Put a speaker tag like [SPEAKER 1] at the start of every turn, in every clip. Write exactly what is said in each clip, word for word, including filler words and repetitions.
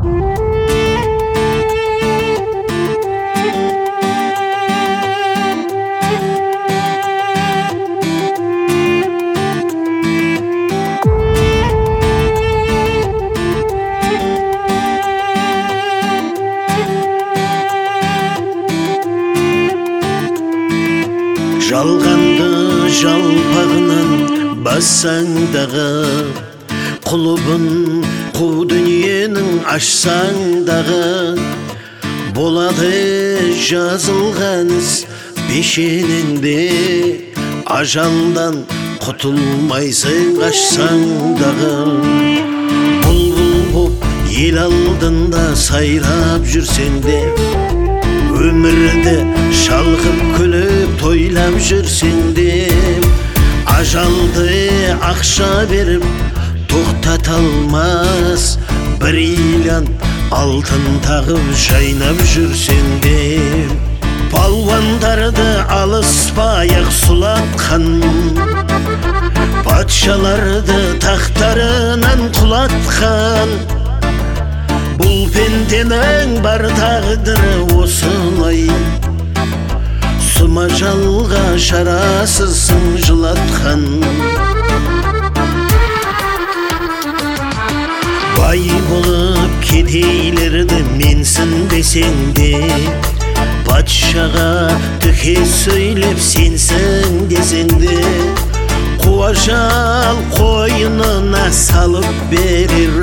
[SPEAKER 1] Жалғанды жалпағынан бассаң дағы, құлыбын қу дүниенің ашсаң дағы, болады жазылған іс пешенеңде, ажалдан құтылмайсың қашсаң дағы. Бұлбұл боп ел алдында сайрап жүрсең де, өмірді шалқып күліп тойлап жүрсең де, ажалды ақша беріп тоқтата алмас, бриллиант алтын тағып жайнап жүрсең де. Палуандарды алыспай-ақ сұлатқан, патшаларды тақтарынан құлатқан, бұл пенденің бар тағдыры осылай, сұма жалға шарасызсың жылатқан. Бай болып кедейлерді менсін десең де, патшаға түке сөйлеп сенсің десең де, қуажал қойынына салып берер,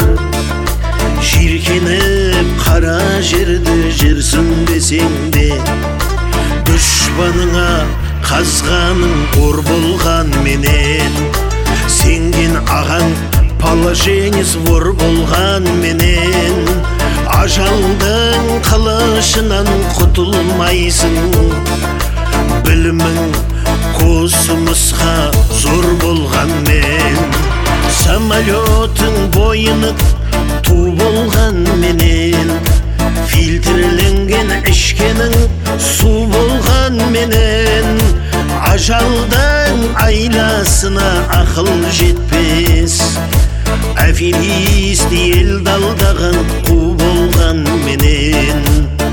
[SPEAKER 1] жиркеніп қара жерді жерсін десең де, дұшпаныңа қазғаның ор болған менен, сенген ағаң положенец вор болған менен, ажалдың қылышынан құтылмайсың, білімің космосқа зор болған мен, самолетың бойынып ту болған менен, фильтрленген ішкенің су болған менен, ажалдың айласына ақыл жетпес, аферист ел далдаған қу болған менен.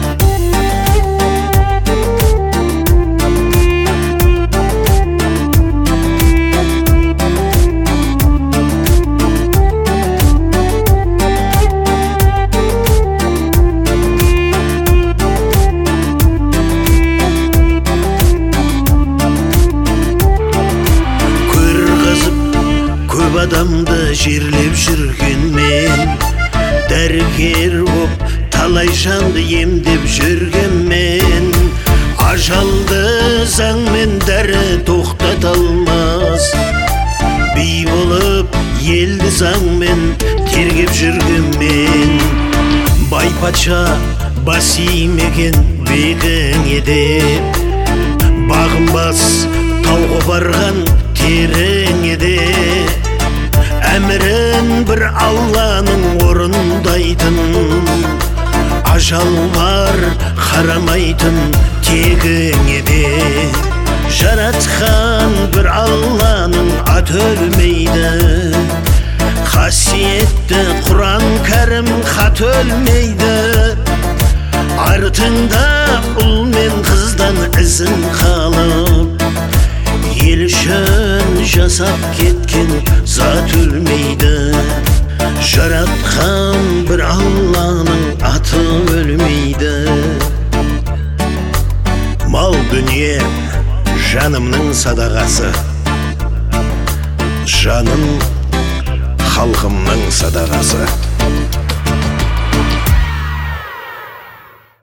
[SPEAKER 1] Адамды жерлеп жүрген мен, дәрігер боп талай жанды емдеп жүрген мен, ажалды заңмен дәрі тоқтата алмас, би болып елді заңмен тергеп жүрген мен, бай патша бас имеген бегіңе деп, бағынбас тауға барған тереңе де, әмірін бір Алланың орындайтын, ажал бар қарамайтын тегіңе де, жаратқан бір Алланың аты өлмейді, қасиетті Құран кәрім хат өлмейді, артыңда ұл мен қыздан ізін қалып, ел үшін жасап кеткен зат өлмейді, жаратқан бір Алланың аты өлмейді. Мал дүние жанымның садағасы, жаным халқымның садағасы.